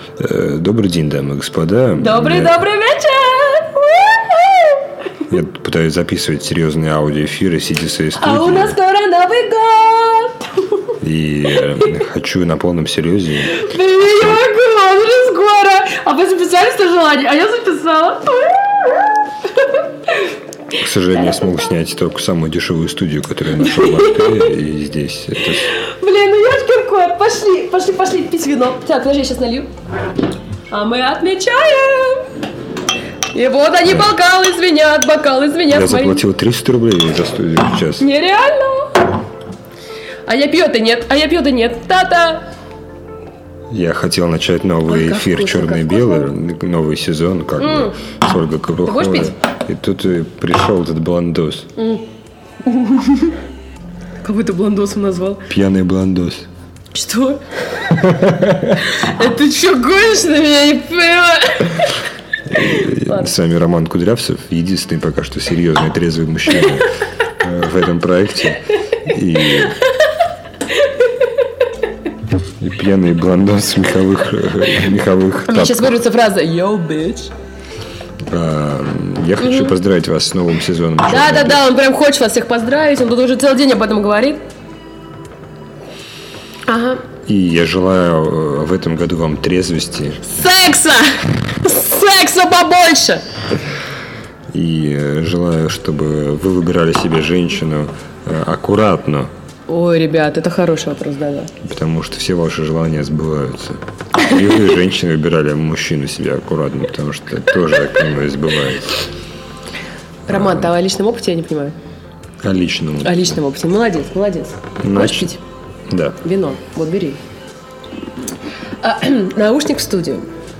Добрый день, дамы и господа. Добрый вечер! Я пытаюсь записывать серьезные аудиоэфиры, сидя в своей студии. А у нас скоро Новый год! И хочу на полном серьезе. Я могу, уже скоро! А вы записали 100 желаний? А я записала. К сожалению, я смог снять только самую дешевую студию, которую я нашел в Москве, и здесь. Блин, ну ёшкин кот, пошли пить вино. Так, подожди, я сейчас налью. А мы отмечаем! И вот они, бокалы звенят. Я заплатил 300 рублей за студию сейчас. Нереально! А я пью-то нет. Та-та! Я хотел начать новый эфир «Черно-белое», новый сезон, как бы, с Ольгой Ковруховой. Ты будешь пить? И тут пришел этот блондос. Кого ты блондосом назвал? Пьяный блондос. Что? Это что, гонишь на меня? Я не понимаю. С вами Роман Кудрявцев, единственный пока что серьезный трезвый мужчина в этом проекте. И пьяный блондос меховых У меня сейчас вырвется фраза «Yo, bitch». Я хочу поздравить вас с новым сезоном. Да, он прям хочет вас всех поздравить. Он тут уже целый день об этом говорит. Ага. И я желаю в этом году вам трезвости. Секса побольше! И желаю, чтобы вы выбирали себе женщину аккуратно. Ой, ребят, это хороший вопрос, да. Потому что все ваши желания сбываются. И вы, женщины, выбирали мужчину себе аккуратно, потому что тоже оно сбывается. Роман, ты о личном опыте, я не понимаю. О личном опыте. О личном опыте. Молодец. Хочешь пить? Да. Вино. Вот, бери. Наушник в студию.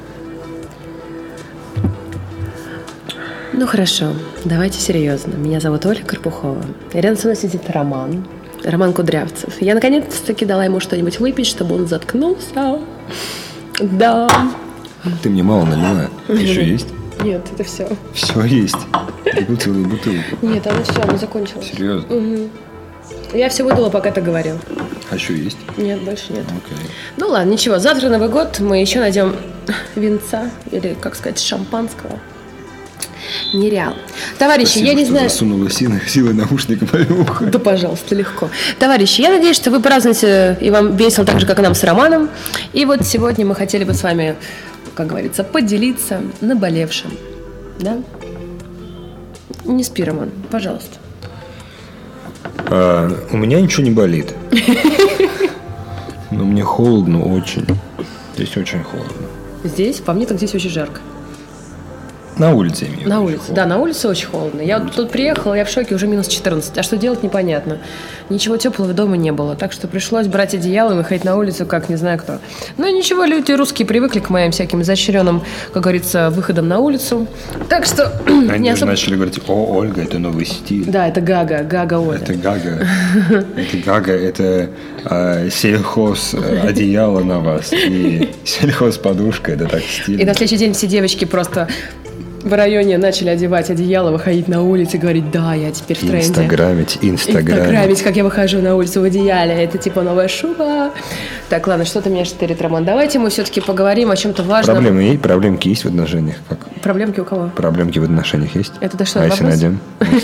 Ну, хорошо. Давайте серьезно. Меня зовут Оля Карпухова. И рядом со мной сидит Роман Кудрявцев. Я наконец-таки дала ему что-нибудь выпить, чтобы он заткнулся. Да. Ты мне мало налила. Еще есть? Нет, это все. Все есть. Купил целую бутылку. Нет, она все, она закончилась. Серьезно? Угу. Я все выдала, пока ты говорил. А еще есть? Нет, больше нет. Окей. Ну ладно, ничего. Завтра Новый год, мы еще найдем винца, или, как сказать, шампанского. Нереал. Товарищи, Спасибо, я не что знаю... засунула силой наушника по уху. Да, пожалуйста, легко. Товарищи, я надеюсь, что вы празднуете, и вам весело так же, как и нам с Романом. И вот сегодня мы хотели бы с вами, как говорится, поделиться наболевшим. Да? Не спи, Роман, пожалуйста. У меня ничего не болит. Но мне холодно очень. Здесь очень холодно. Здесь? По мне так здесь очень жарко. На улице, я имею в виду. На улице, да, на улице очень холодно. Я вот тут приехала, я в шоке, уже минус 14. А что делать, непонятно. Ничего теплого дома не было. Так что пришлось брать одеяло и выходить на улицу, как не знаю кто. Но ничего, люди русские привыкли к моим всяким изощренным, как говорится, выходам на улицу. Так что... Они уже начали говорить: о, Ольга, это новый стиль. Да, это Гага Оля. Это Гага. Это Гага, это сельхоз одеяло на вас. И сельхоз подушка, это так стильно. И на следующий день все девочки просто... в районе начали одевать одеяло, выходить на улицу и говорить: да, я теперь в тренде. Инстаграмить, как я выхожу на улицу в одеяле. Это типа новая шуба. Так, ладно, что-то меня штырит, Роман. Давайте мы все-таки поговорим о чем-то важном. Проблемки есть в отношениях? Как? Проблемки у кого? Проблемки в отношениях есть? Это да что, если найдем?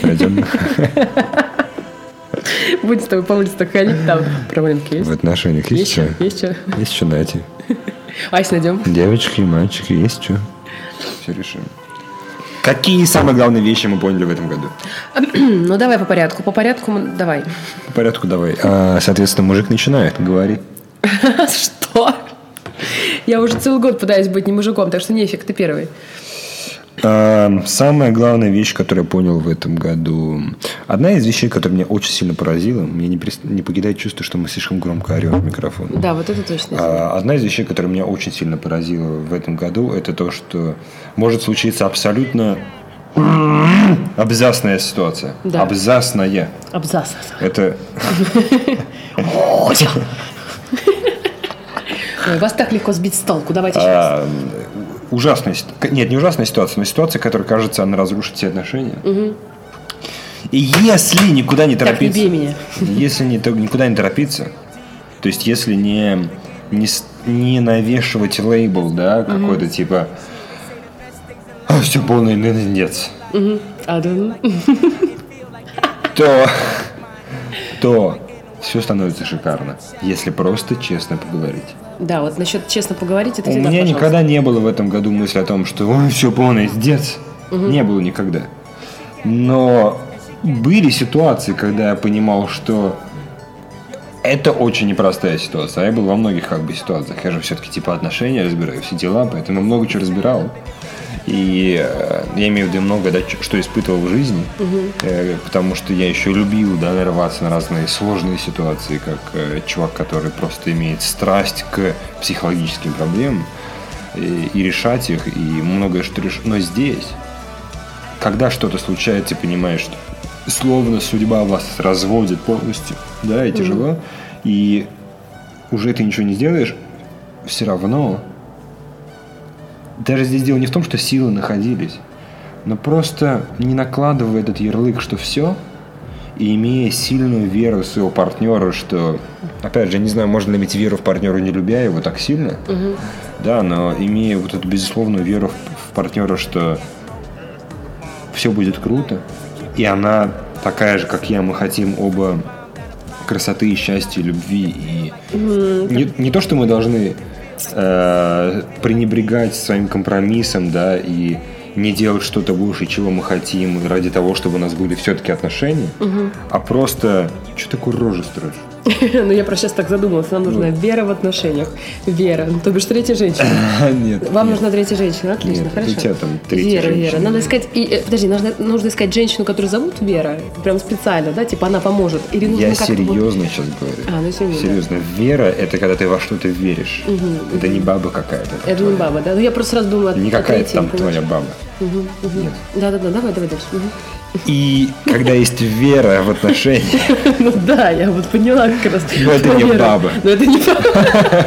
Будем с тобой по улице так ходить, там проблемки есть? В отношениях есть что? Есть что? Есть что найти. А если найдем? Девочки, мальчики, есть что? Все решим. Какие самые главные вещи мы поняли в этом году? Ну, давай по порядку. Давай. По порядку давай. Соответственно, мужик начинает, говори. Что? Я уже целый год пытаюсь быть не мужиком, так что нефиг, ты первый. Самая главная вещь, которую я понял в этом году. Одна из вещей, которая меня очень сильно поразила, мне не покидает чувство, что мы слишком громко орем в микрофон. Да, вот это точно. Одна из вещей, которая меня очень сильно поразила в этом году, это то, что может случиться абсолютно абзацная ситуация. Да. Абзацная. Это... Ой, вас так легко сбить с толку. Давайте сейчас. Ужасная ситуация. Нет, не ужасная ситуация, но ситуация, которая, кажется, она разрушит все отношения. Угу. И если никуда не торопиться... Так, не бей меня. Если никуда не торопиться, то есть если не не навешивать лейбл, да, какой-то типа все полный нендец, то все становится шикарно, если просто честно поговорить. Да, вот насчет честно поговорить, это всегда, У меня пожалуйста. никогда не было в этом году мысли о том, что ой, все полный пиздец. Не было никогда. Но были ситуации, когда я понимал, что это очень непростая ситуация. А я был во многих как бы ситуациях. Я же все-таки типа отношения разбираю, все дела, поэтому много чего разбирал. И я имею в виду много, да, что испытывал в жизни, потому что я еще любил, да, нарываться на разные сложные ситуации, как чувак, который просто имеет страсть к психологическим проблемам и решать их, и многое что решать. Но здесь, когда что-то случается, ты понимаешь, что словно судьба вас разводит полностью, да, и тяжело, и уже ты ничего не сделаешь, все равно. Даже здесь дело не в том, что силы находились, но просто не накладывая этот ярлык, что все, и имея сильную веру в своего партнера, что, опять же, я не знаю, можно ли иметь веру в партнера, не любя его так сильно, да, но имея вот эту безусловную веру в партнера, что все будет круто, и она такая же, как я, мы хотим оба красоты, счастья, любви, и не то, что мы должны пренебрегать своим компромиссом, да, и не делать что-то больше, чего мы хотим, ради того, чтобы у нас были все-таки отношения, а просто что такое рожу строишь? Ну, я просто сейчас так задумалась. Нам нужна вера в отношениях. Вера. Ну, то бишь третья женщина. Нет. Вам нужна третья женщина. Отлично, Нет, хорошо. у тебя там третья женщина. Вера. Надо искать... Подожди, нужно искать женщину, которую зовут Вера. Прям специально, да? Типа она поможет. Или нужно Я как-то серьезно сейчас говорю. Ну серьезно. Серьезно. Вера – это когда ты во что-то веришь. Это не баба какая-то. Это не баба, да? Ну, я просто сразу думала... Не какая-то там твоя баба. Нет. Да, давай дальше. И когда есть вера в отношениях... Ну да, я вот поняла как раз. Но это не баба. Но это не баба.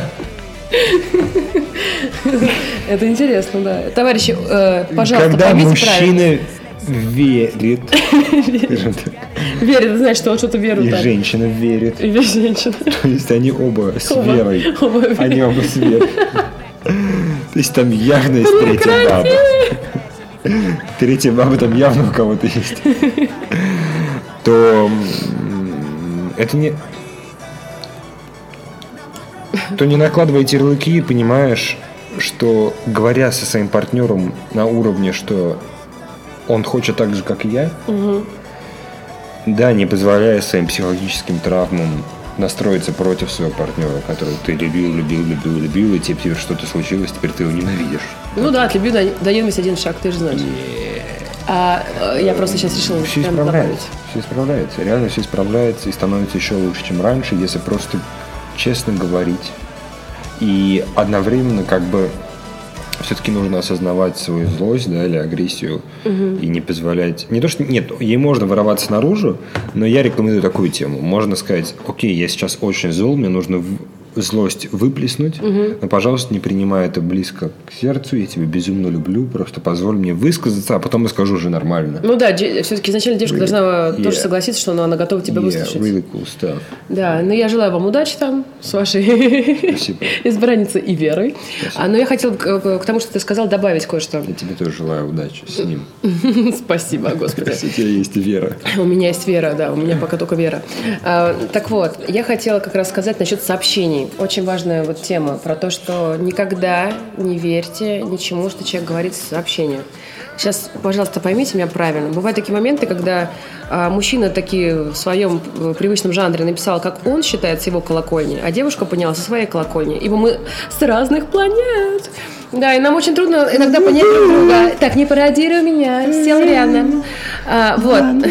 Это интересно, да. Товарищи, пожалуйста, когда поймите правильно. мужчина верит, Верит, знаешь, что он что-то верует. и женщина верит, И женщина. то есть они оба с верой. Оба Они оба с верой. То есть там явно есть третья баба. Третья баба там явно у кого-то есть. То это не... То не накладывайте ярлыки и понимаешь, что, говоря со своим партнером на уровне, что он хочет так же, как и я, да, не позволяя своим психологическим травмам настроиться против своего партнера, которого ты любил, и теперь что-то случилось, теперь ты его ненавидишь. Ну да, от любви до ненависти один шаг, ты же знаешь. Я просто сейчас решила все исправляется. Реально все исправляется и становится еще лучше, чем раньше, если просто честно говорить. И одновременно как бы все-таки нужно осознавать свою злость, да, или агрессию, и не позволять... Не то, что... Нет, ей можно вороваться наружу, но я рекомендую такую тему. Можно сказать, окей, я сейчас очень зол, мне нужно злость выплеснуть, но, пожалуйста, не принимай это близко к сердцу, я тебя безумно люблю, просто позволь мне высказаться, а потом я скажу уже нормально. Ну да, все-таки изначально девушка должна тоже согласиться, что она готова тебя выслушать. Really cool stuff. Да, но я желаю вам удачи там с вашей избранницей и Верой. Но я хотела к тому, что ты сказал, добавить кое-что. Я тебе тоже желаю удачи с ним. Спасибо, Господи. Если у тебя есть вера. У меня есть вера, да, у меня пока только вера. Так вот, я хотела как раз сказать насчет сообщений. Очень важная вот тема про то, что никогда не верьте ничему, что человек говорит в сообщениях. Сейчас, пожалуйста, поймите меня правильно. Бывают такие моменты, когда мужчина таки в своем привычном жанре написал, как он считает с его колокольни, а девушка поняла со своей колокольни. Ибо мы с разных планет. Да, и нам очень трудно иногда понять друг друга. Так, не пародируй меня, сел рядом. Вот.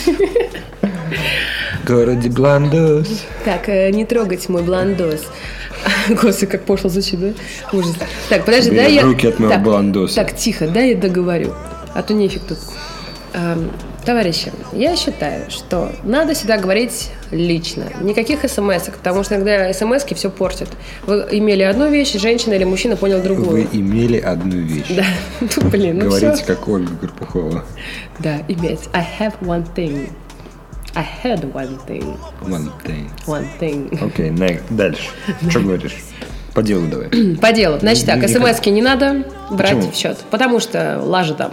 Городе Бландос. Так, не трогать мой бландос. Господи, как пошло звучит, да? Ужас. Так, подожди, дай я... руки от моего бландоса. Так, тихо, дай я договорю. А то нефиг тут. Товарищи, я считаю, что надо всегда говорить лично. Никаких смс-ок, потому что иногда смс-ки все портят. Вы имели одну вещь, женщина или мужчина понял другую. Вы имели одну вещь. Да, ну блин, ну говорите, все. как Ольга Карпухова. Да, иметь. I have one thing. I had one thing. One thing. One thing. Окей, дальше. Что говоришь? По делу давай. По делу. Значит так, Никак. смс-ки не надо брать Почему? в счет. Потому что лажа там.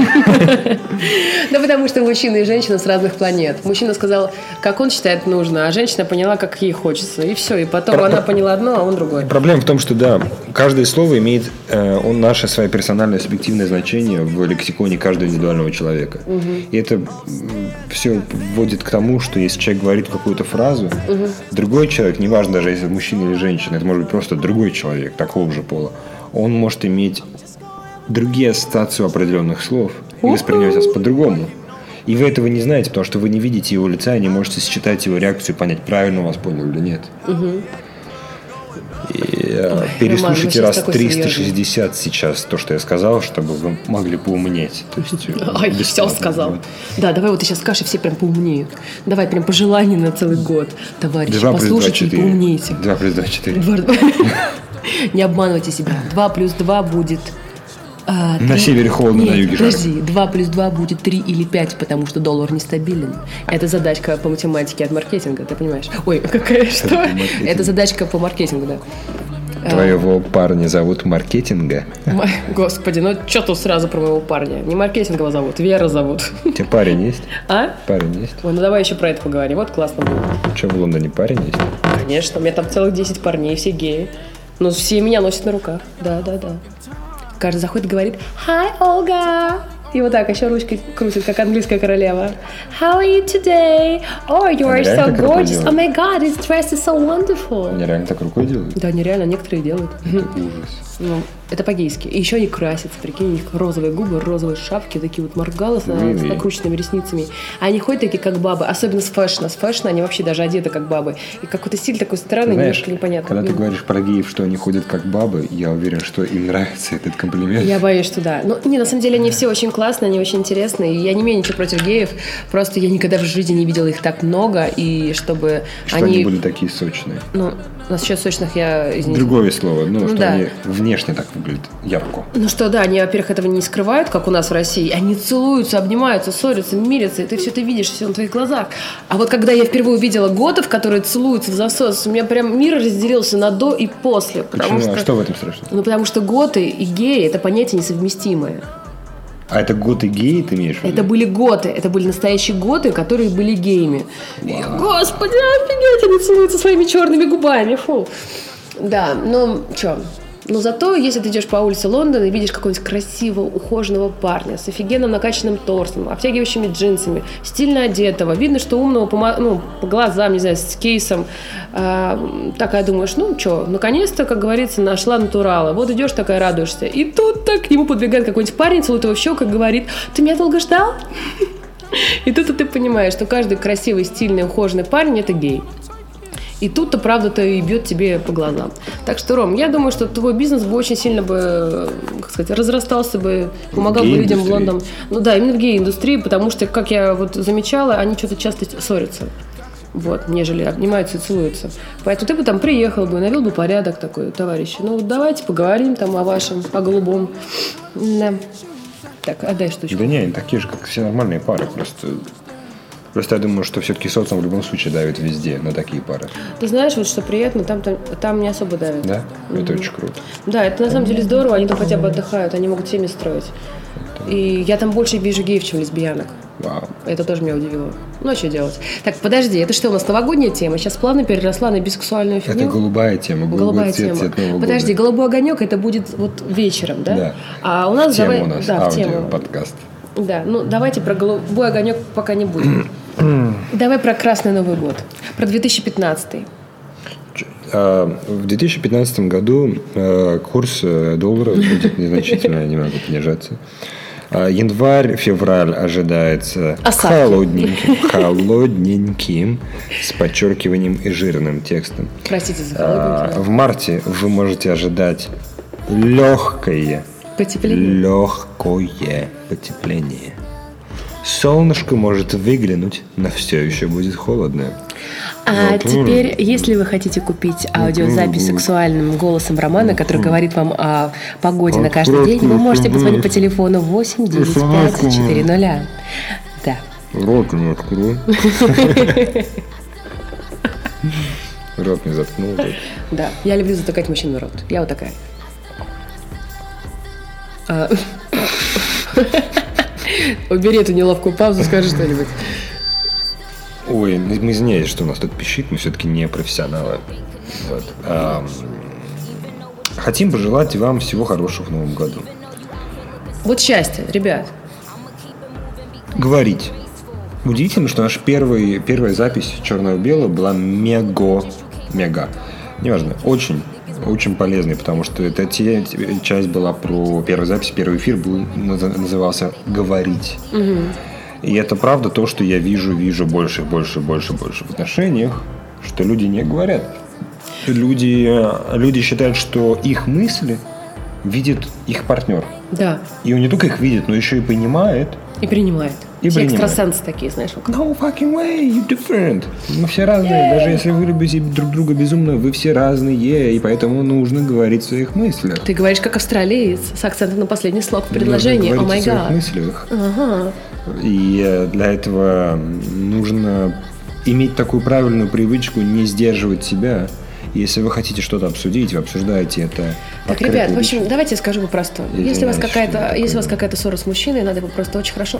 Да потому что мужчина и женщина с разных планет. Мужчина сказал, как он считает нужно, а женщина поняла, как ей хочется. И все. И потом она поняла одно, а он другое. Проблема в том, что да, каждое слово имеет наше свое персональное субъективное значение в лексиконе каждого индивидуального человека. И это все вводит к тому, что если человек говорит какую-то фразу, другой человек, неважно даже если это мужчина или женщина, это может быть просто другой человек такого же пола, он может иметь другие ассоциации у определенных слов и воспринимать вас по-другому. И вы этого не знаете, потому что вы не видите его лица и не можете считать его реакцию и понять, правильно он вас понял или нет. И переслушайте Роман, раз такой 360 сейчас то, что я сказал, чтобы вы могли поумнеть. То есть, Ай, все бесплатно. сказал. Да, давай вот ты сейчас скажешь, и все прям поумнеют. Давай прям пожелания на целый год. Товарищи, 2 плюс 2 послушайте и 4. поумнейте. 2 плюс 2 4. Не обманывайте себя. 2 плюс 2 будет... На севере холодно, на юге жарко. Подожди, 2 плюс 2 будет 3 или 5, потому что доллар нестабилен. Это задачка по математике от маркетинга, ты понимаешь? Ой, какая что? Это задачка по маркетингу, да. Твоего парня зовут Маркетинга? Господи, ну что тут сразу про моего парня? Не Маркетингова зовут, Вера зовут. У тебя парень есть? А? Парень есть? Ой, ну давай еще про это поговорим, вот классно будет. Что, в Лондоне парень есть? Конечно, у меня там целых 10 парней, все геи. Ну, все меня носят на руках, да. Каждый заходит и говорит «Hi, Olga!» И вот так еще ручкой крутит, как английская королева. «How are you today? Oh, you are so реально так рукой gorgeous! делают? Oh my God, this dress is so wonderful!» Они реально так рукой делают? Да, нереально, некоторые делают. Ужас. Ну, это по-гейски. И еще они красятся, прикинь, у них розовые губы, розовые шапки, такие вот моргалы с накрученными ресницами. А они ходят такие, как бабы, особенно с фэшна. С фэшна они вообще даже одеты, как бабы. И какой-то стиль такой странный, Знаешь, немножко непонятный. когда ты говоришь про геев, что они ходят как бабы, я уверен, что им нравится этот комплимент. Я боюсь, что да. Ну, не, на самом деле они все очень классные, они очень интересные. И я не имею ничего против геев. Просто я никогда в жизни не видела их так много. И чтобы Что они были такие сочные. Ну, насчет сочных я, извините. Другое слово, что да. они внешне так выглядят ярко. Ну что, да, они, во-первых, этого не скрывают, как у нас в России. Они целуются, обнимаются, ссорятся, мирятся, и ты все это видишь, все на твоих глазах. А вот когда я впервые увидела готов, которые целуются в засос, у меня прям мир разделился на до и после. Почему? А что в этом страшного? Ну, потому что готы и геи – это понятия несовместимые. А это готы геи, ты имеешь в виду? Это были готы, это были настоящие готы, которые были геями. Я, Господи, офигеть, они целуются своими черными губами, фу. Да, ну, что? Но зато, если ты идешь по улице Лондона и видишь какого-нибудь красивого, ухоженного парня с офигенным накачанным торсом, обтягивающими джинсами, стильно одетого, видно, что умного по глазам, не знаю, с кейсом, такая думаешь, ну что, наконец-то, как говорится, нашла натурала. Вот идешь такая, радуешься. И тут так к нему подбегает какой-нибудь парень, целует его в щеку и говорит: ты меня долго ждал? И тут ты понимаешь, что каждый красивый, стильный, ухоженный парень – это гей. И тут-то, правда-то, и бьет тебе по глазам. Так что, Ром, я думаю, что твой бизнес бы очень сильно бы, как сказать, разрастался бы, помогал бы людям в Лондоне. Ну да, именно в гей-индустрии, потому что, как я вот замечала, они что-то часто ссорятся. Вот, нежели обнимаются и целуются. Поэтому ты бы там приехал бы, навел бы порядок такой, товарищи. Ну вот давайте поговорим там о вашем, о голубом. Да. Так, отдай штучку. Да не, они такие же, как все нормальные пары, Просто я думаю, что все-таки социум в любом случае давит везде на такие пары. Ты знаешь, вот что приятно, там не особо давят. Да? Это очень круто. Да, это на самом деле здорово, они там хотя бы отдыхают, они могут семьи строить. И я там больше вижу геев, чем лесбиянок. Вау. Это тоже меня удивило. Ну, а что делать? Так, подожди, это что у нас, новогодняя тема? Сейчас плавно переросла на бисексуальную фигню? Это голубая тема. Голубая тема. Цвет Нового Подожди, года. голубой огонек это будет вот вечером, да? Да. А у нас в тему давай... у нас да, в тему. подкаст. Да, ну давайте про голубой огонек пока не будем. Давай про Красный Новый год. Про 2015. В 2015 году курс доллара будет незначительно немного понижаться. Январь-февраль ожидается холодненьким, с подчеркиванием и жирным текстом. Простите за холодненьким. В марте вы можете ожидать легкое потепление. Солнышко может выглянуть, но все еще будет холодно. А теперь, если вы хотите купить аудиозапись сексуальным голосом Романа, который говорит вам о погоде на каждый день, вы можете позвонить по телефону 895 400. Да. Рот не открой. Рот не заткнул. Да, я люблю затыкать мужчину рот. Я вот такая. Убери эту неловкую паузу, скажи что-нибудь. Ой, мы извиняюсь, что у нас тут пищит, мы все-таки не профессионалы. Вот. Хотим пожелать вам всего хорошего в новом году. Вот счастье, ребят. Говорить. Удивительно, что наша первая запись черного-белого была мега. Неважно, очень полезной, потому что эта часть была про первую запись, первый эфир назывался «Говорить». Угу. И это правда то, что я вижу больше в отношениях, что люди не говорят. Люди считают, что их мысли видит их партнер. Да. И он не только их видит, но еще и понимает. И принимает. Все экстрасенсы такие, знаешь. No fucking way, you different. Мы все разные. Даже если вы любите друг друга безумно, вы все разные. И поэтому нужно говорить в своих мыслях. Ты говоришь как австралиец, с акцентом на последний слог в предложении. О май гад. В своих мыслях. Ага. И для этого нужно иметь такую правильную привычку не сдерживать себя. Если вы хотите что-то обсудить, вы обсуждаете это. Так, ребят, в общем, давайте я скажу по-простому. Если у вас какая-то ссора с мужчиной, надо его просто очень хорошо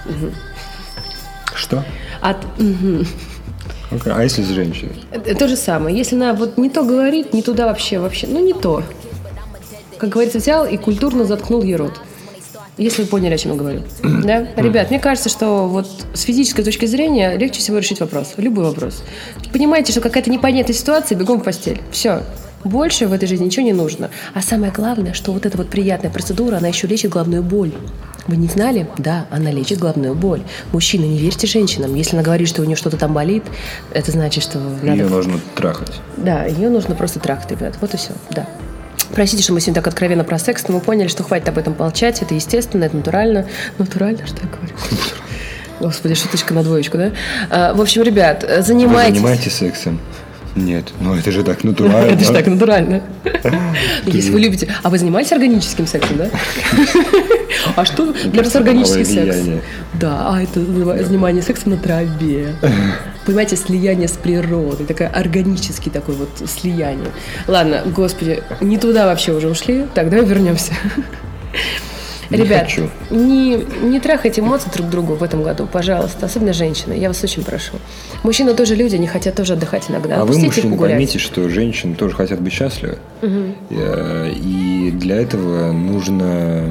Что? Угу. Okay. А если с женщиной? То же самое. Если она вот не то говорит, не туда вообще, ну не то. Как говорится, взял и культурно заткнул ей рот. Если вы поняли, о чем я говорю. Да? Ребят, мне кажется, что вот с физической точки зрения легче всего решить вопрос. Любой вопрос. Понимаете, что какая-то непонятная ситуация, бегом в постель. Все. Больше в этой жизни ничего не нужно. А самое главное, что вот эта вот приятная процедура, она еще лечит головную боль. Вы не знали? Да, она лечит головную боль. Мужчины, не верьте женщинам. Если она говорит, что у нее что-то там болит, это значит, что надо... Ее нужно трахать. Да, ее нужно просто трахать, ребят. Вот и все, да. Простите, что мы сегодня так откровенно про секс, но мы поняли, что хватит об этом молчать. Это естественно, это натурально. Натурально, что я говорю? Господи, шуточка на двоечку, да? В общем, ребят, занимайтесь... Вы занимаетесь сексом? Нет, ну это же так натурально. Это же так натурально. Если вы любите... А вы занимались органическим сексом, да? А что для вас органический секс? Да, это занимание сексом на траве. Понимаете, слияние с природой. Такое органический такой вот слияние. Ладно, господи, не туда вообще уже ушли. Так, давай вернемся. Ребят, не трахайте эмоции друг другу в этом году, пожалуйста, особенно женщины, я вас очень прошу. Мужчины тоже люди, они хотят тоже отдыхать иногда. А вы, мужчины, поймите, что женщины тоже хотят быть счастливы. Угу. И для этого нужно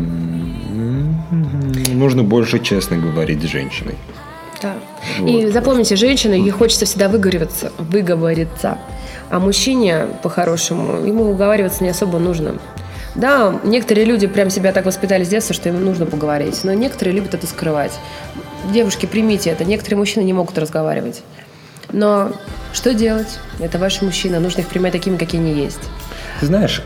больше честно говорить с женщиной. Да. Вот. И запомните, женщине, ей хочется всегда выговориться. А мужчине, по-хорошему, ему уговариваться не особо нужно. Да, некоторые люди прям себя так воспитали с детства, что им нужно поговорить. Но некоторые любят это скрывать. Девушки, примите это. Некоторые мужчины не могут разговаривать. Но что делать? Это ваши мужчины. Нужно их принимать такими, какие они есть. Ты знаешь,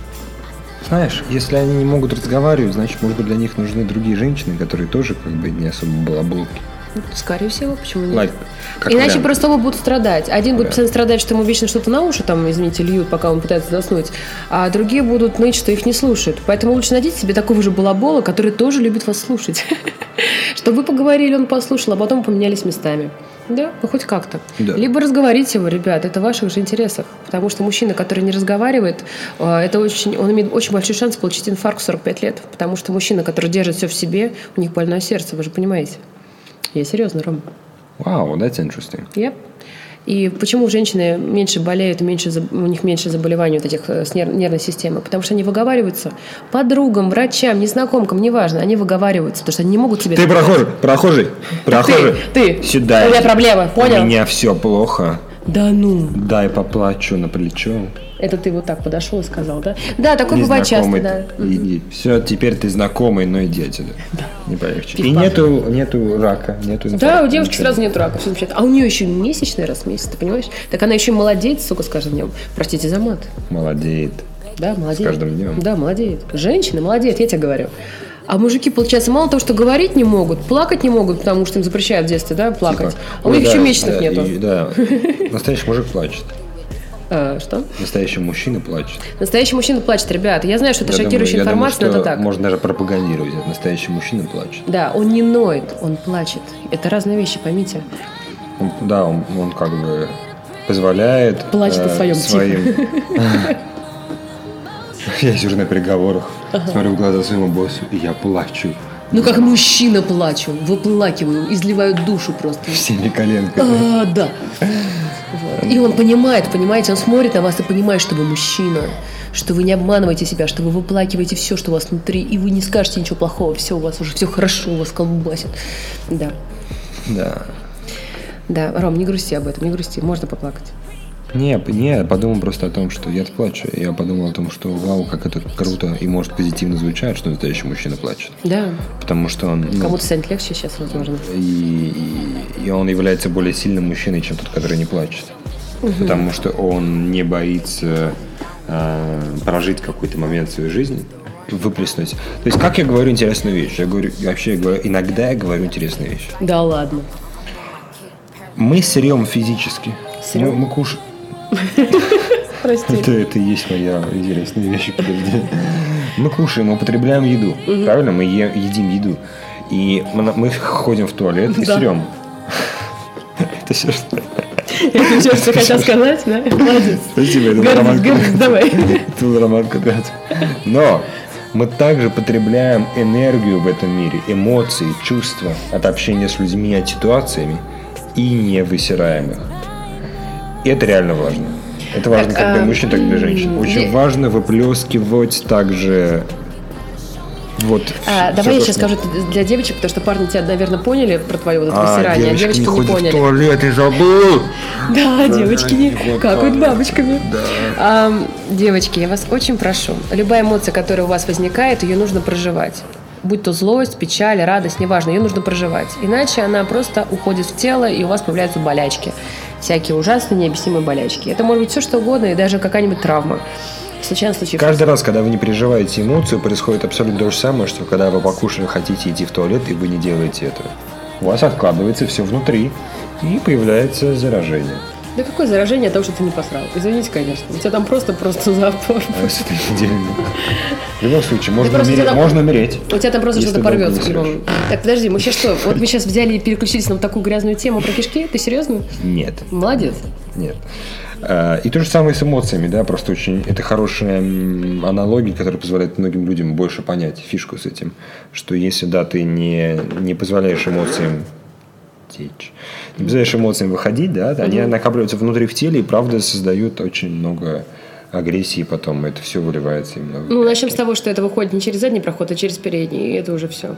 если они не могут разговаривать, значит, может быть, для них нужны другие женщины, которые тоже как бы не особо балаболки. Скорее всего, почему нет? Иначе просто оба будут страдать. Один будет постоянно страдать, что ему вечно что-то на уши, там, извините, льют, пока он пытается заснуть, а другие будут ныть, что их не слушают. Поэтому лучше найдите себе такого же балабола, который тоже любит вас слушать. Чтобы вы поговорили, он послушал, а потом поменялись местами. Да, ну хоть как-то. Да. Либо разговорите его, ребят, это в ваших же интересах. Потому что мужчина, который не разговаривает, он имеет очень большой шанс получить инфаркт в 45 лет. Потому что мужчина, который держит все в себе, у них больное сердце, вы же понимаете. Я серьезно, Ром. Wow, that's interesting. Yep. И почему женщины меньше болеют, у них меньше заболеваний вот этих с нервной системой? Потому что они выговариваются подругам, врачам, незнакомкам, неважно, они выговариваются, потому что они не могут себе... Ты прохожий, ты, сюда. У меня проблема, понял? У меня все плохо. Да ну. Дай поплачу на плечо. Это ты вот так подошел и сказал, да? Да, такое бывает часто, да. Иди. Все, теперь ты знакомый, но иди отсюда. Да. Не полегче. И нету рака, нету инфаркта. Да, у девушки сразу нет рака, все замечательно. А у нее еще месячный раз в месяц, ты понимаешь? Так она еще молодеет, сука, с каждым днем. Простите за мат. Молодеет. Да, молодеет. С каждым днем. Да, молодеет. Женщина молодеет, я тебе говорю. А мужики, получается, мало того, что говорить не могут, плакать не могут, потому что им запрещают в детстве, да, плакать. А у них еще месячных нету. Да, настоящий мужик плачет. Что? Настоящий мужчина плачет. Настоящий мужчина плачет, ребята. Я знаю, что это шокирующая информация, но это так. Можно даже пропагандировать. Настоящий мужчина плачет. Да, он не ноет, он плачет. Это разные вещи, поймите. Он как бы позволяет плачет о своем своим... Я сижу на переговорах, смотрю в глаза своему боссу, и я плачу. Ну, как мужчина плачу, выплакиваю, изливаю душу просто. Всеми коленками. Да. Вот. И он понимает, понимаете, он смотрит на вас и понимает, что вы мужчина, что вы не обманываете себя, что вы выплакиваете все, что у вас внутри, и вы не скажете ничего плохого, все у вас уже все хорошо, у вас колбасит. Да. Да. Да, Ром, не грусти об этом, не грусти, можно поплакать. Не, подумал просто о том, что я плачу. Я подумал о том, что вау, как это круто и может позитивно звучать, что настоящий мужчина плачет. Да. Потому что он... Кому-то станет легче сейчас, возможно. И он является более сильным мужчиной, чем тот, который не плачет. Потому что он не боится прожить какой-то момент в своей жизни, выплеснуть. То есть, как я говорю интересную вещь? Иногда я говорю интересные вещи. Да ладно. Мы сырем физически. Мы кушаем. Прости. Это и есть моя интересная вещь. Мы кушаем, мы употребляем еду. Правильно? Мы едим еду. И мы ходим в туалет и сырем. Это все, что... Это все, что хотел сказать, да? Молодец. Спасибо, это Гордость, давай. Это был Роман Кудрявцев. Но мы также потребляем энергию в этом мире, эмоции, чувства от общения с людьми, от ситуациями и не высираем их. И это реально важно. Это важно как для мужчин, так и для женщин. Очень важно выплескивать также... Вот, давай я сейчас скажу для девочек, потому что парни тебя, наверное, поняли про твое вот это высирание, а девочки не поняли. В туалет и забыл. Да, девочки не какают бабочками. Да. Девочки, я вас очень прошу, любая эмоция, которая у вас возникает, ее нужно проживать. Будь то злость, печаль, радость, неважно, ее нужно проживать. Иначе она просто уходит в тело, и у вас появляются болячки. Всякие ужасные, необъяснимые болячки. Это может быть все, что угодно, и даже какая-нибудь травма. Случайно случившись. Каждый раз, когда вы не переживаете эмоцию, происходит абсолютно то же самое, что когда вы покушали, хотите идти в туалет, и вы не делаете этого. У вас откладывается все внутри, и появляется заражение. Да какое заражение от того, что ты не посрал? Извините, конечно. У тебя там просто запор. С этой недели. В любом случае, можно умереть. У тебя там просто что-то порвется. Так, подожди, мы сейчас что? Вот мы сейчас взяли и переключились на такую грязную тему про кишки? Ты серьезно? Нет. Молодец. Нет. И то же самое с эмоциями, да, просто очень это хорошая аналогия, которая позволяет многим людям больше понять фишку с этим, что если, да, ты не позволяешь эмоциям течь, не позволяешь эмоциям выходить, да, они накапливаются внутри в теле и, правда, создают очень много агрессии, потом это все выливается именно в... Ну, начнем с того, что это выходит не через задний проход, а через передний, и это уже все.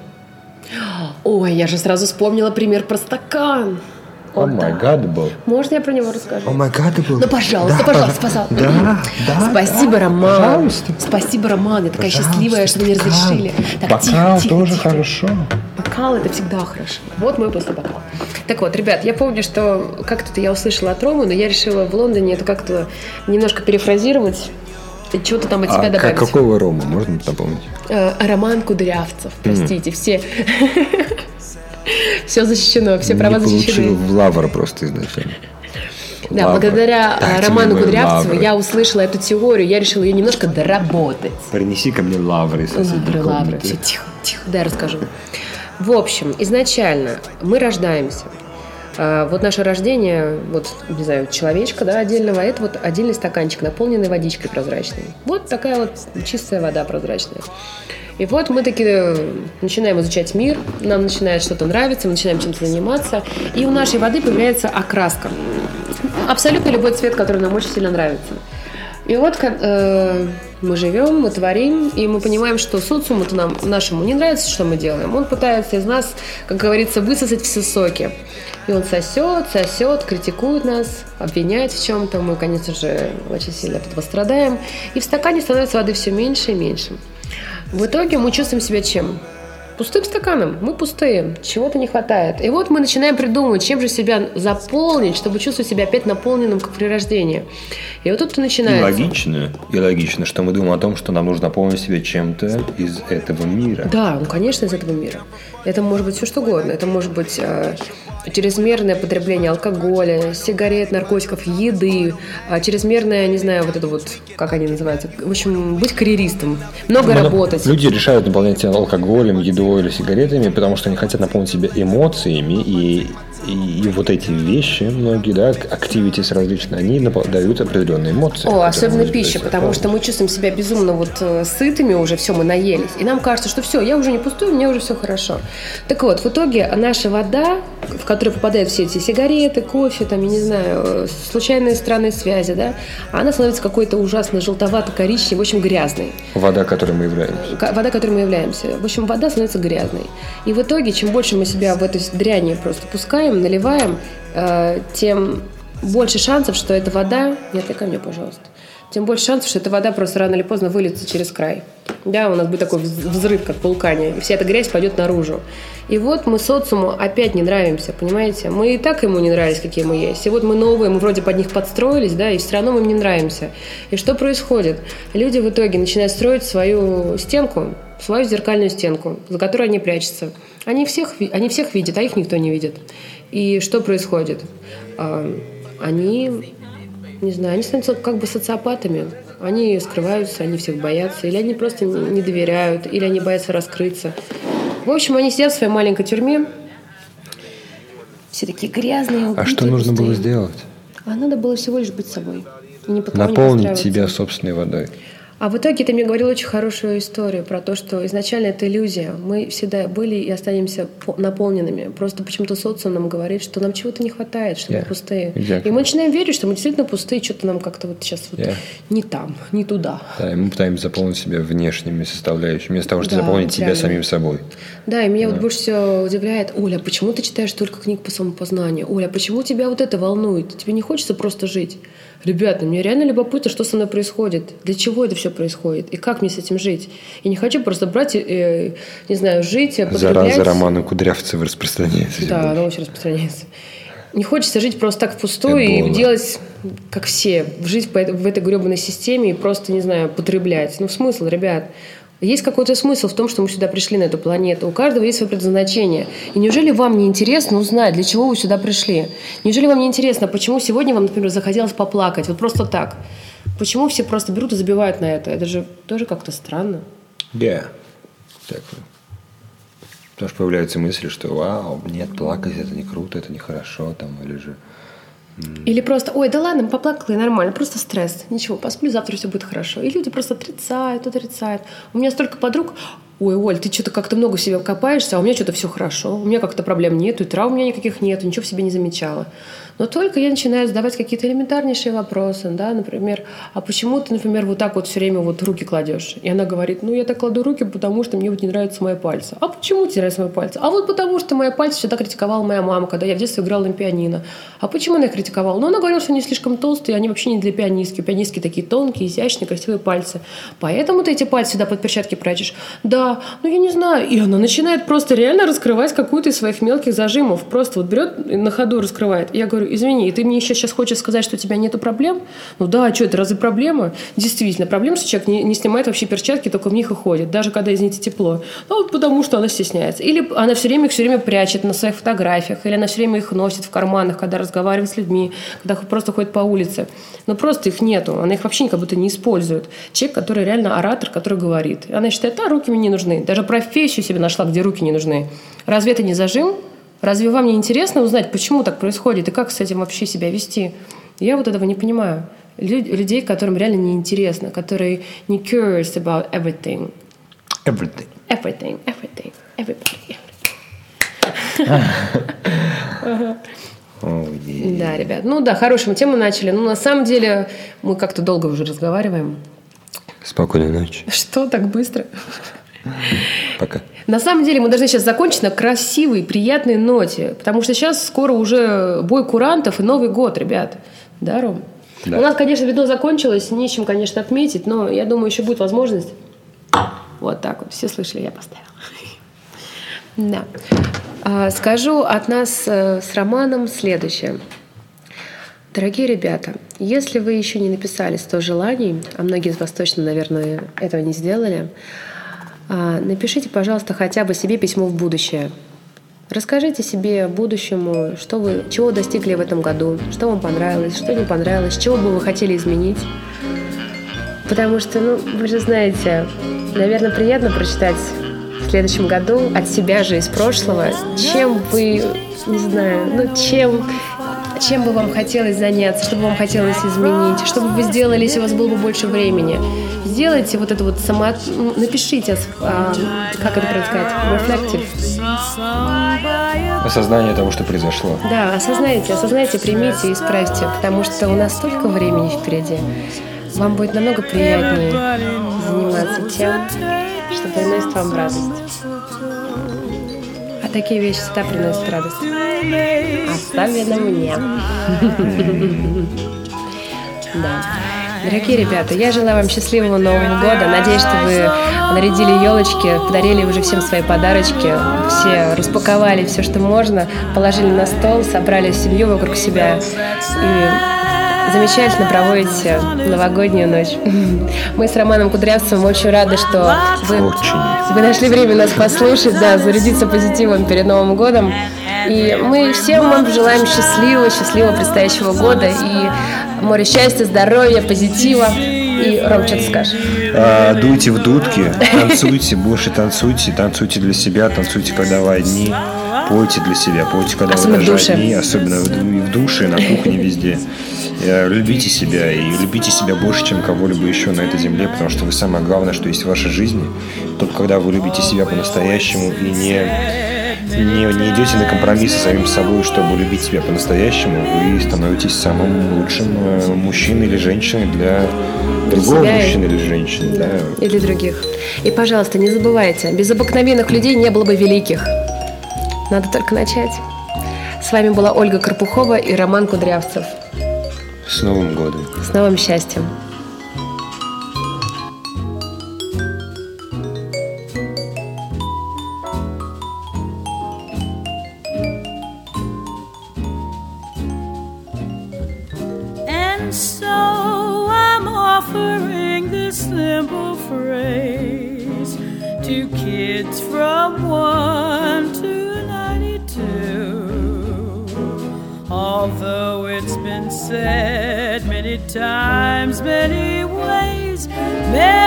Ой, я же сразу вспомнила пример про стакан. О май гад был. Можно я про него расскажу? О май гад был. Ну, пожалуйста, пожалуйста. Да. Спасибо, Роман. Пожалуйста. Спасибо, Роман. Я такая счастливая, что вы мне разрешили. Так, бокал тоже хорошо. Бокал — это всегда хорошо. Вот мой после бокал. Так вот, ребят, я помню, что как-то я услышала от Ромы, но я решила в Лондоне это как-то немножко перефразировать. Чего-то там от себя добавить. Какого Рома? Можно напомнить? Роман Кудрявцев. Простите, все... Все защищено, все права защищены. Получил в лавр просто изначально. Да, лавр. Благодаря Роману Кудрявцеву я услышала эту теорию, я решила ее немножко доработать. Принеси ко мне лавры из соседней комнаты. Все, тихо, да, я расскажу. В общем, изначально мы рождаемся. Вот наше рождение, вот, не знаю, человечка, да, отдельного, это вот отдельный стаканчик, наполненный водичкой прозрачной. Вот такая вот чистая вода прозрачная. И вот мы таки начинаем изучать мир, нам начинает что-то нравиться, мы начинаем чем-то заниматься, и у нашей воды появляется окраска. Абсолютно любой цвет, который нам очень сильно нравится. И вот мы живем, мы творим, и мы понимаем, что социуму-то нашему не нравится, что мы делаем. Он пытается из нас, как говорится, высосать все соки. И он сосет, критикует нас, обвиняет в чем-то. Мы, конечно же, очень сильно от этого страдаем. И в стакане становится воды все меньше и меньше. В итоге мы чувствуем себя чем? Пустым стаканом. Мы пустые, чего-то не хватает. И вот мы начинаем придумывать, чем же себя заполнить, чтобы чувствовать себя опять наполненным, как при рождении. И вот тут начинается. И логично, что мы думаем о том, что нам нужно наполнить себя чем-то из этого мира. Да, ну конечно, из этого мира. Это может быть все что угодно. Это может быть чрезмерное потребление алкоголя, сигарет, наркотиков, еды, чрезмерное, не знаю, вот это вот, как они называются, в общем, быть карьеристом, много работать. Люди решают наполнять себя алкоголем, едой или сигаретами, потому что они хотят наполнить себя эмоциями, и И вот эти вещи, многие, да, activities различные, они дают определенные эмоции. Особенно пища, потому что мы чувствуем себя безумно вот сытыми уже, все, мы наелись. И нам кажется, что все, я уже не пустую, у меня уже все хорошо. Так вот, в итоге наша вода, в которую попадают все эти сигареты, кофе, там, я не знаю, случайные странные связи, да, она становится какой-то ужасно желтовато-коричневой, в общем, грязной. Вода, которой мы являемся. Вода, которой мы являемся. В общем, вода становится грязной. И в итоге, чем больше мы себя в эту дрянь просто пускаем, наливаем, тем больше шансов, что эта вода... Не отвлекай меня, пожалуйста. Тем больше шансов, что эта вода просто рано или поздно выльется через край. Да, у нас будет такой взрыв, как в вулкане, и вся эта грязь пойдет наружу. И вот мы социуму опять не нравимся, понимаете? Мы и так ему не нравились, какие мы есть. И вот мы новые, мы вроде под них подстроились, да, и все равно мы им не нравимся. И что происходит? Люди в итоге начинают строить свою стенку, свою зеркальную стенку, за которой они прячутся. Они всех видят, а их никто не видит. И что происходит? Они, не знаю, они становятся как бы социопатами. Они скрываются, они всех боятся. Или они просто не доверяют, или они боятся раскрыться. В общем, они сидят в своей маленькой тюрьме. Все такие грязные, убитые. А что нужно было сделать? А надо было всего лишь быть собой. И наполнить себя собственной водой. А в итоге ты мне говорил очень хорошую историю про то, что изначально это иллюзия. Мы всегда были и останемся наполненными. Просто почему-то социум нам говорит, что нам чего-то не хватает, что мы пустые. Exactly. И мы начинаем верить, что мы действительно пустые, что-то нам как-то вот сейчас вот не там, не туда. Да, и мы пытаемся заполнить себя внешними составляющими, вместо того, чтобы заполнить себя самим собой. Да, и меня вот больше всего удивляет: Оля, почему ты читаешь только книг по самопознанию? Оля, почему тебя вот это волнует? Тебе не хочется просто жить? Ребята, мне реально любопытно, что со мной происходит, для чего это все происходит, и как мне с этим жить. Я не хочу просто брать, не знаю, жить, потреблять. Зараза Романа Кудрявцева распространяется. Да, она очень распространяется. Не хочется жить просто так впустую и делать, как все, жить в этой гребаной системе и просто, не знаю, потреблять. Ну, смысл, ребят. Есть какой-то смысл в том, что мы сюда пришли на эту планету. У каждого есть свое предназначение. И неужели вам не интересно узнать, для чего вы сюда пришли? Неужели вам не интересно, почему сегодня вам, например, захотелось поплакать? Вот просто так. Почему все просто берут и забивают на это? Это же тоже как-то странно. Да. Так. Потому что появляются мысли, что вау, нет, плакать это не круто, это нехорошо, там, или же... Или просто, ой, да ладно, поплакала и нормально, просто стресс. Ничего, посплю, завтра все будет хорошо. И люди просто отрицают. У меня столько подруг: ой, Оль, ты что-то как-то много в себе копаешься, а у меня что-то все хорошо. У меня как-то проблем нету, и травм у меня никаких нету, ничего в себе не замечала. Но только я начинаю задавать какие-то элементарнейшие вопросы, да, например, а почему ты, например, вот так вот все время вот руки кладешь? И она говорит: ну, я так кладу руки, потому что мне вот не нравятся мои пальцы. А почему тебе нравятся мои пальцы? А вот потому что мои пальцы всегда критиковала моя мама, когда я в детстве играла на пианино. А почему она их критиковала? Ну, она говорила, что они слишком толстые, они вообще не для пианистки. У пианистки такие тонкие, изящные, красивые пальцы. Поэтому ты эти пальцы всегда под перчатки прячешь. Да, ну я не знаю. И она начинает просто реально раскрывать какую-то из своих мелких зажимов. Просто вот берет и на ходу раскрывает. И я говорю: извини, и ты мне еще сейчас хочешь сказать, что у тебя нету проблем? Ну да, а что, это разве проблема? Действительно, проблема, что человек не снимает вообще перчатки, только в них и ходит, даже когда, извините, тепло. Ну вот потому что она стесняется. Или она все время прячет на своих фотографиях, или она все время их носит в карманах, когда разговаривает с людьми, когда просто ходит по улице. Но просто их нету, она их вообще как будто не использует. Человек, который реально оратор, который говорит. Она считает: а, руки мне не нужны. Даже профессию себе нашла, где руки не нужны. Разве это не зажим? Разве вам не интересно узнать, почему так происходит и как с этим вообще себя вести? Я вот этого не понимаю. Людей, которым реально не интересно, которые не curious about everything. Everything. Everybody. Да, ребят. Ну да, хорошую тему начали. Ну, на самом деле, мы как-то долго уже разговариваем. Спокойной ночи. Что, так быстро? Пока. На самом деле мы должны сейчас закончить на красивой, приятной ноте, потому что сейчас скоро уже бой курантов и Новый год, ребят. Да, Ром? Да. У нас, конечно, вино закончилось, нечем, конечно, отметить, но я думаю, еще будет возможность. Вот так вот. Все слышали, я поставила. Да. Скажу от нас с Романом следующее. Дорогие ребята, если вы еще не написали 100 желаний, а многие из вас точно, наверное, этого не сделали, напишите, пожалуйста, хотя бы себе письмо в будущее. Расскажите себе будущему, чего вы достигли в этом году, что вам понравилось, что не понравилось, чего бы вы хотели изменить. Потому что, вы же знаете, наверное, приятно прочитать в следующем году от себя же из прошлого, чем вы, не знаю, чем бы вам хотелось заняться, что бы вам хотелось изменить, что бы вы сделали, если у вас было бы больше времени. Сделайте вот это вот напишите, как это правильно сказать, reflective. Осознание того, что произошло. Да, осознайте, примите и исправьте, потому что у нас столько времени впереди. Вам будет намного приятнее заниматься тем, что приносит вам радость. А такие вещи всегда приносят радость. Особенно мне. Да. Дорогие ребята, я желаю вам счастливого Нового года. Надеюсь, что вы нарядили елочки, подарили уже всем свои подарочки, все распаковали все, что можно, положили на стол, собрали семью вокруг себя и замечательно проводите новогоднюю ночь. Мы с Романом Кудрявцевым очень рады, что вы нашли время нас послушать, да, зарядиться позитивом перед Новым годом. И мы всем вам желаем счастливого предстоящего года и море счастья, здоровья, позитива. И, Ром, что ты скажешь? Дуйте в дудки, танцуйте, больше танцуйте для себя, танцуйте, когда вы одни, пойте для себя, пойте, когда вы даже одни, особенно в душе, на кухне, везде. Любите себя и любите себя больше, чем кого-либо еще на этой земле, потому что вы самое главное, что есть в вашей жизни. Только когда вы любите себя по-настоящему и не идете на компромиссы с самим собой, чтобы любить себя по-настоящему, вы становитесь самым лучшим мужчиной или женщиной для другого мужчины или женщины. Да. И для других. И, пожалуйста, не забывайте, без обыкновенных людей не было бы великих. Надо только начать. С вами была Ольга Карпухова и Роман Кудрявцев. С Новым годом. С новым счастьем. And so I'm offering this simple phrase to kids from 1 to 92. Although it's been said many times, many ways,